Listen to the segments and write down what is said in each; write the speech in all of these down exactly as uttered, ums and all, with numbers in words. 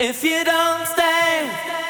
If you don't stay,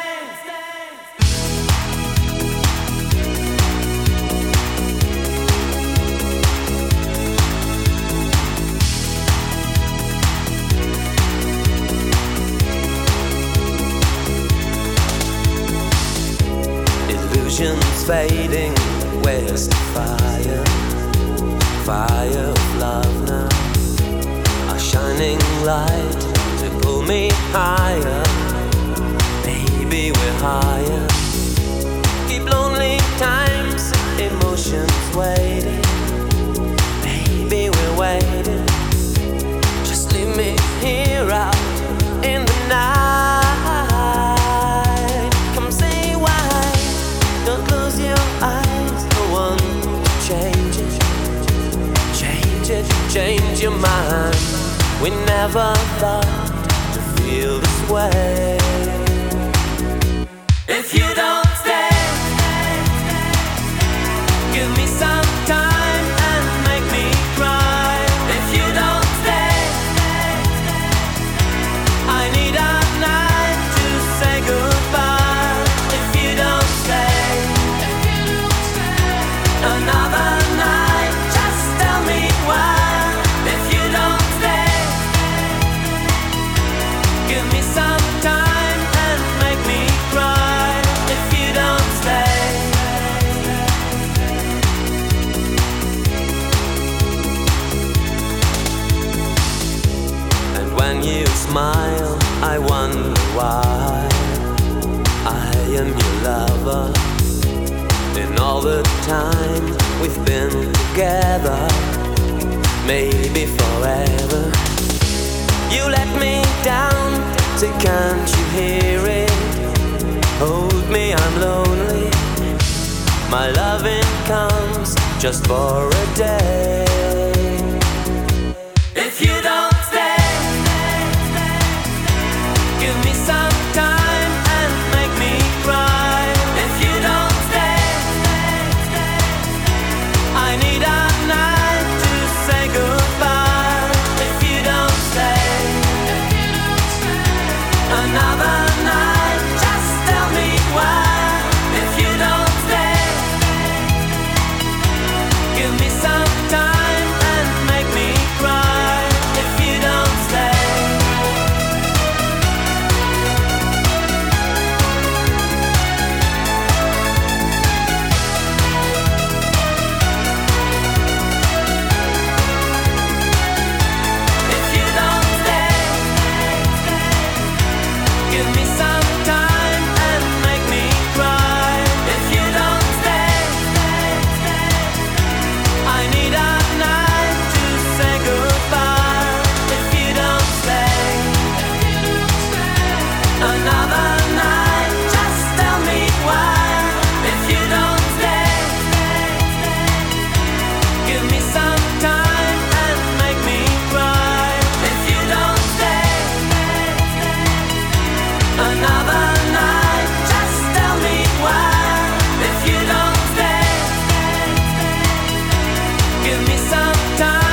illusions fading, where's the fire? Fire of love now, a shining light to pull me higher. Baby, we're higher. Keep lonely times, emotions waiting. Baby, we're waiting. Just leave me here out in the night. Come say why. Don't close your eyes. No one to change it. Change it, change your mind. We never thought to feel this way. If you don't stay, give me some time and make me cry. If you don't stay, I need a night to say goodbye. If you don't stay, another night, just tell me why. If you don't stay, give me some time and make me cry. If you don't stay, and when you smile, I wonder why. I am your lover. In all the time we've been together, maybe forever. You let me down, so can't you hear it? Hold me, I'm lonely. My loving comes just for a day. If you don't stay, give me some time and make me cry. If you don't stay, I need a night to say goodbye. If you don't stay, another night, just tell me why. If you don't stay, give me some time and make me cry. If you don't stay, if you don't stay, give me some time and make me cry. If you don't stay, I need a night to say goodbye. If you don't stay, another night, just tell me why. If you don't stay, give me some time and make me cry. If you don't stay, another night, just tell me why. If you don't stay, give me some time.